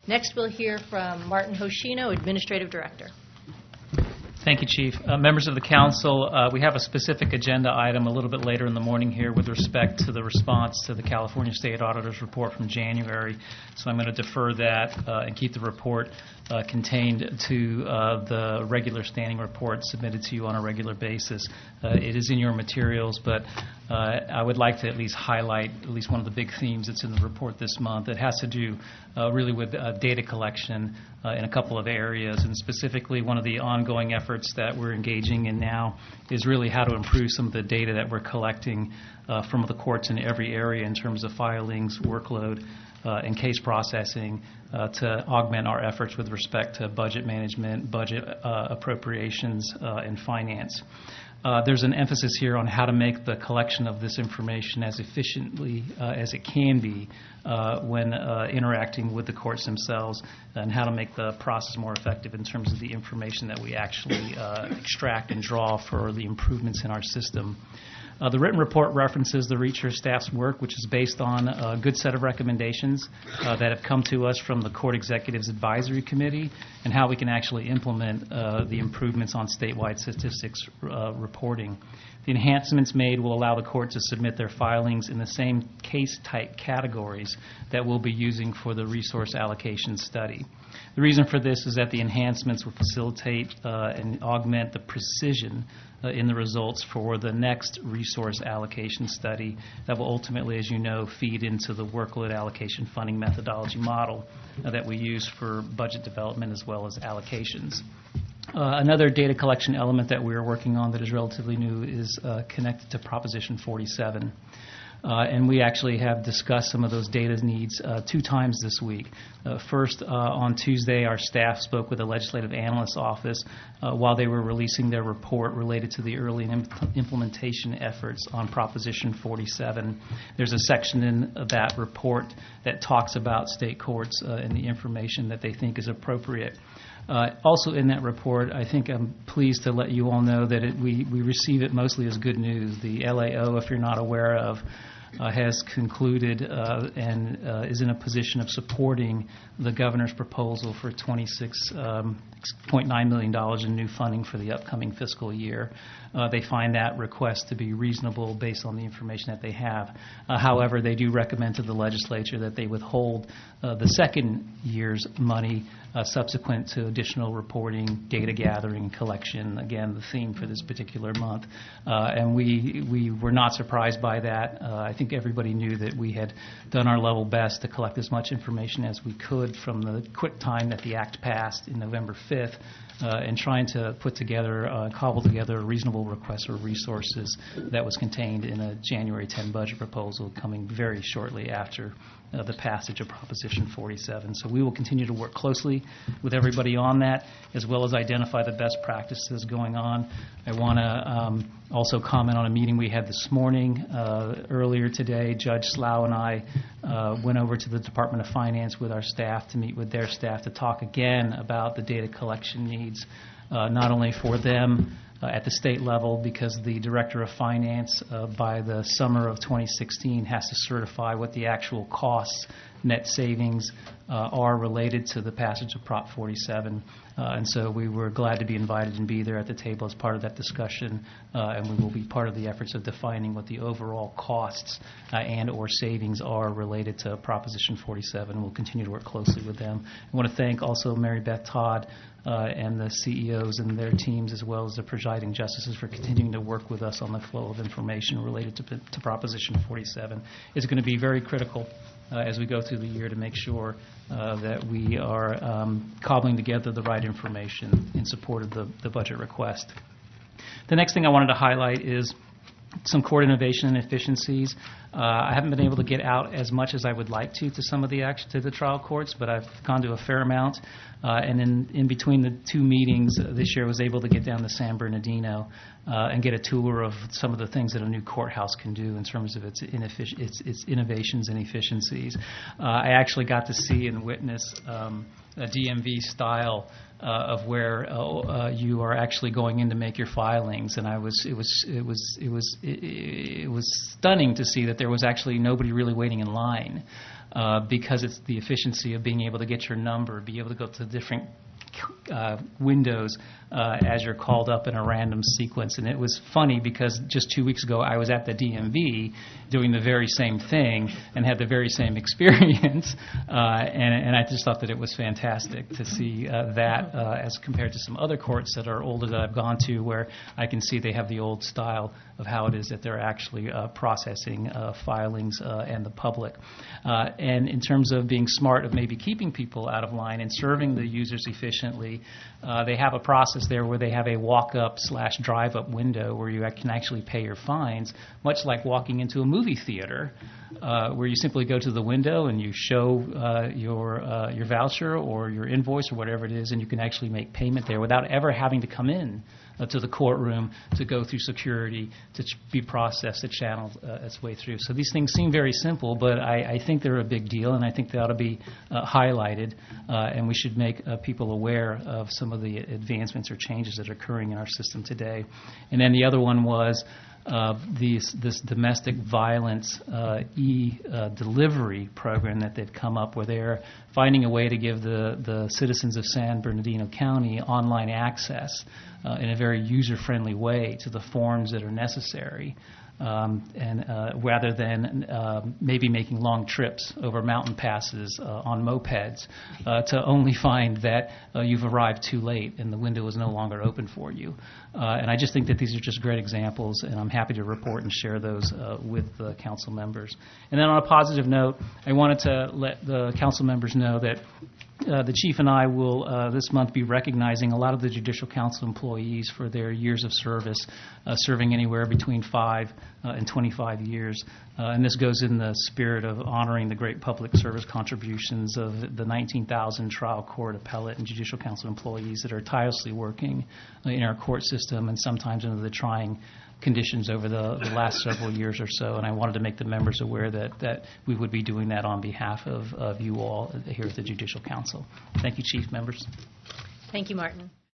Next, we'll hear from Martin Hoshino, Administrative Director. Thank you, Chief. Members of the Council, we have a specific agenda item a little bit later in the morning here with respect to the response to the California State Auditor's report from January. So I'm going to defer that and keep the report contained to the regular standing report submitted to you on a regular basis. It is in your materials, but I would like to at least highlight at least one of the big themes that's in the report this month. It has to do really with data collection in a couple of areas, and specifically one of the ongoing efforts that we're engaging in now is really how to improve some of the data that we're collecting from the courts in every area in terms of filings, workload, and case processing to augment our efforts with respect to budget management, budget appropriations, and finance. There's an emphasis here on how to make the collection of this information as efficiently as it can be when interacting with the courts themselves, and how to make the process more effective in terms of the information that we actually extract and draw for the improvements in our system. The written report references the research staff's work, which is based on a good set of recommendations that have come to us from the Court Executives Advisory Committee, and how we can actually implement the improvements on statewide statistics reporting. The enhancements made will allow the court to submit their filings in the same case type categories that we'll be using for the resource allocation study. The reason for this is that the enhancements will facilitate and augment the precision in the results for the next resource allocation study that will ultimately, as you know, feed into the workload allocation funding methodology model that we use for budget development as well as allocations. Another data collection element that we are working on that is relatively new is connected to Proposition 47. And we actually have discussed some of those data needs 2 times this week. First, on Tuesday, our staff spoke with the Legislative Analyst's Office while they were releasing their report related to the early implementation efforts on Proposition 47. There's a section in that report that talks about state courts and the information that they think is appropriate. Also in that report, I think I'm pleased to let you all know that we receive it mostly as good news. The LAO, if you're not aware of, has concluded and is in a position of supporting the governor's proposal for $26.9 million in new funding for the upcoming fiscal year. They find that request to be reasonable based on the information that they have. However, they do recommend to the legislature that they withhold the second year's money subsequent to additional reporting, data gathering, collection, again, the theme for this particular month. And we were not surprised by that. I think everybody knew that we had done our level best to collect as much information as we could from the quick time that the Act passed in November 5th, and trying to put together, cobble together a reasonable request for resources that was contained in a January 10 budget proposal coming very shortly after the passage of Proposition 47. So we will continue to work closely with everybody on that, as well as identify the best practices going on. I want to also comment on a meeting we had this morning. Earlier today, Judge Slough and I went over to the Department of Finance with our staff to meet with their staff to talk again about the data collection needs, not only for them at the state level, because the Director of Finance by the summer of 2016 has to certify what the actual costs, net savings are related to the passage of Prop 47. And so we were glad to be invited and be there at the table as part of that discussion, and we will be part of the efforts of defining what the overall costs and or savings are related to Proposition 47. We'll continue to work closely with them. I want to thank also Mary Beth Todd and the CEOs and their teams, as well as the presiding justices, for continuing to work with us on the flow of information related to Proposition 47. It's going to be very critical as we go through the year to make sure that we are cobbling together the right information in support of the budget request. The next thing I wanted to highlight is some court innovation and efficiencies. I haven't been able to get out as much as I would like to some of the to the trial courts, but I've gone to a fair amount. And in between the 2 meetings this year, I was able to get down to San Bernardino and get a tour of some of the things that a new courthouse can do in terms of its innovations and efficiencies. I actually got to see and witness a DMV style of where you are actually going in to make your filings, and it was stunning to see that there was actually nobody really waiting in line. because it's the efficiency of being able to get your number, be able to go to different windows as you're called up in a random sequence. And it was funny because just 2 weeks ago I was at the DMV doing the very same thing and had the very same experience, and I just thought that it was fantastic to see that as compared to some other courts that are older that I've gone to, where I can see they have the old style of how it is that they're actually processing filings and the public. And in terms of being smart of maybe keeping people out of line and serving the users efficiently, they have a process there where they have a walk-up/drive-up window where you can actually pay your fines, much like walking into a movie theater, where you simply go to the window and you show your voucher or your invoice or whatever it is, and you can actually make payment there without ever having to come in to the courtroom to go through security, to be processed, to channel its way through. So these things seem very simple, but I think they're a big deal, and I think they ought to be highlighted, and we should make people aware of some of the advancements or changes that are occurring in our system today. And then the other one was this domestic violence e-delivery program that they've come up, where they're finding a way to give the citizens of San Bernardino County online access in a very user-friendly way to the forms that are necessary. And rather than maybe making long trips over mountain passes on mopeds, to only find that you've arrived too late and the window is no longer open for you. And I just think that these are just great examples, and I'm happy to report and share those with the council members. And then on a positive note, I wanted to let the council members know that the Chief and I will this month be recognizing a lot of the Judicial Council employees for their years of service, serving anywhere between 5 and 25 years. And this goes in the spirit of honoring the great public service contributions of the 19,000 trial court, appellate, and Judicial Council employees that are tirelessly working in our court system, and sometimes under the trying conditions over the last several years or so. And I wanted to make the members aware that we would be doing that on behalf of you all here at the Judicial Council. Thank you, Chief, members. Thank you, Martin.